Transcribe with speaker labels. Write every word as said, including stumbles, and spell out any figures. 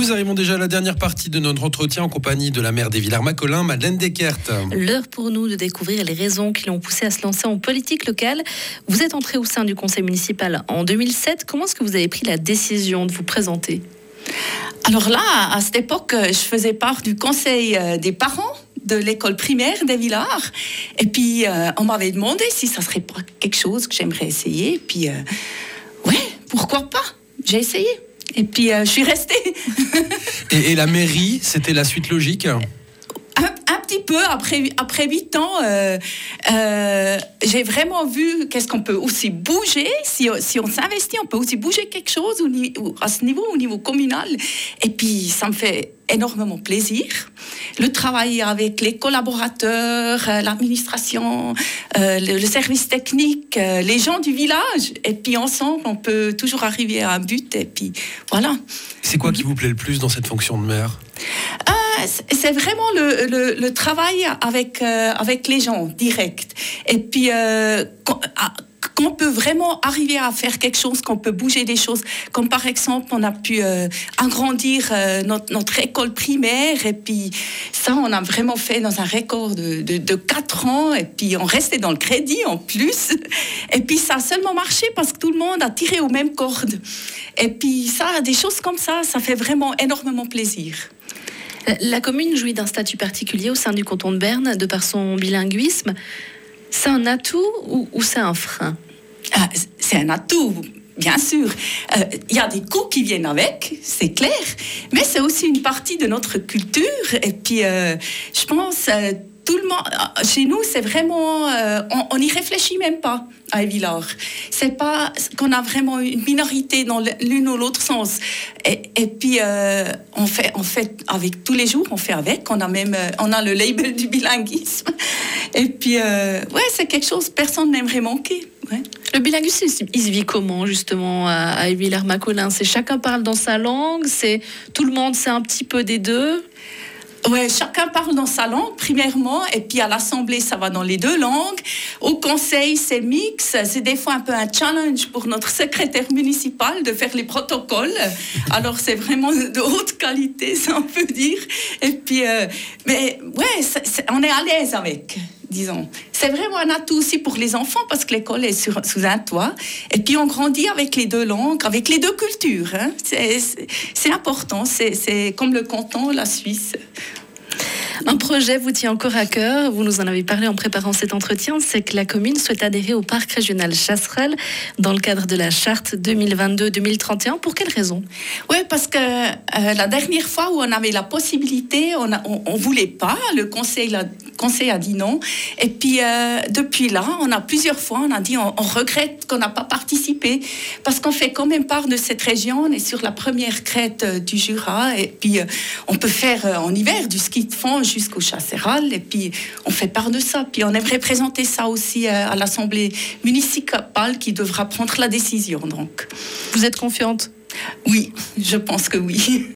Speaker 1: nous arrivons déjà à la dernière partie de notre entretien en compagnie de la maire des Villars-Macolin, Madeleine Deckert.
Speaker 2: L'heure pour nous de découvrir les raisons qui l'ont poussé à se lancer en politique locale. Vous êtes entrée au sein du conseil municipal en deux mille sept. Comment est-ce que vous avez pris la décision de vous présenter ?
Speaker 3: Alors là, à cette époque, je faisais part du conseil des parents de l'école primaire des Villars. Et puis, euh, on m'avait demandé si ça serait pas quelque chose que j'aimerais essayer. Et puis, euh, ouais, pourquoi pas ? J'ai essayé. Et puis, euh, je suis restée.
Speaker 1: et, et la mairie, c'était la suite logique ?
Speaker 3: un, un petit peu, après, après huit ans, euh, euh, j'ai vraiment vu qu'est-ce qu'on peut aussi bouger. Si, si on s'investit, on peut aussi bouger quelque chose au, à ce niveau, au niveau communal. Et puis, ça me fait énormément plaisir. Le travail avec les collaborateurs, euh, l'administration, euh, le, le service technique, euh, les gens du village. Et puis ensemble, on peut toujours arriver à un but. Et puis voilà.
Speaker 1: C'est quoi qui vous plaît le plus dans cette fonction de maire ?
Speaker 3: euh, C'est vraiment le, le, le travail avec, euh, avec les gens, direct. Et puis... Euh, quand, qu'on peut vraiment arriver à faire quelque chose, qu'on peut bouger des choses. Comme par exemple, on a pu euh, agrandir euh, notre, notre école primaire. Et puis ça, on a vraiment fait dans un record de, de, de quatre ans. Et puis on restait dans le crédit en plus. Et puis ça a seulement marché parce que tout le monde a tiré aux mêmes cordes. Et puis ça, des choses comme ça, ça fait vraiment énormément plaisir.
Speaker 2: La commune jouit d'un statut particulier au sein du canton de Berne, de par son bilinguisme. C'est un atout ou, ou c'est un frein ?
Speaker 3: Ah, c'est un atout, bien sûr. Il euh, y a des coûts qui viennent avec, c'est clair, mais c'est aussi une partie de notre culture. Et puis, euh, je pense, euh, tout le monde, chez nous, c'est vraiment, euh, on n'y réfléchit même pas à Villars. C'est pas qu'on a vraiment une minorité dans l'une ou l'autre sens. Et, et puis, euh, on fait, on fait avec tous les jours, on fait avec. On a même, on a le label du bilinguisme. Et puis, euh, ouais, c'est quelque chose que personne n'aimerait manquer. Ouais.
Speaker 2: Le bilinguisme, il se vit comment, justement, à Villars-Macolin ? C'est chacun parle dans sa langue, c'est tout le monde, c'est un petit peu des deux ?
Speaker 3: Ouais, chacun parle dans sa langue, premièrement, et puis à l'Assemblée, ça va dans les deux langues. Au Conseil, c'est mix. C'est des fois un peu un challenge pour notre secrétaire municipal de faire les protocoles. Alors, c'est vraiment de haute qualité, ça on peut dire. Et puis, euh, mais ouais, c'est, c'est, on est à l'aise avec, disons. C'est vraiment un atout aussi pour les enfants parce que l'école est sur, sous un toit. Et puis, on grandit avec les deux langues, avec les deux cultures. Hein. C'est, c'est, c'est important. C'est, c'est comme le canton, la Suisse.
Speaker 2: Un projet vous tient encore à cœur, vous nous en avez parlé en préparant cet entretien, c'est que la commune souhaite adhérer au parc régional Chasseral dans le cadre de la charte deux mille vingt-deux deux mille trente et un. Pour quelle raison ?
Speaker 3: Oui, parce que euh, la dernière fois où on avait la possibilité, on ne voulait pas, le conseil, la, conseil a dit non. Et puis euh, depuis là, on a plusieurs fois, on a dit on, on regrette qu'on n'a pas participé parce qu'on fait quand même part de cette région, on est sur la première crête euh, du Jura et puis euh, on peut faire euh, en hiver du ski de fond jusqu'au Chasseral, et puis on fait part de ça. Puis on aimerait présenter ça aussi à l'Assemblée municipale qui devra prendre la décision. Donc.
Speaker 2: Vous êtes confiante ?
Speaker 3: Oui, je pense que oui.